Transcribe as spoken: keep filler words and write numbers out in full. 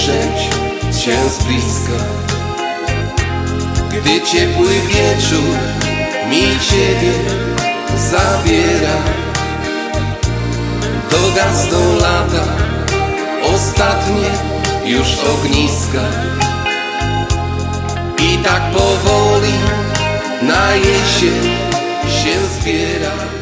ujrzeć Cię z bliska. Gdy ciepły wieczór mi Ciebie zabiera, dogasną lata, ostatnie już ogniska. I tak powoli na jesień się zbiera.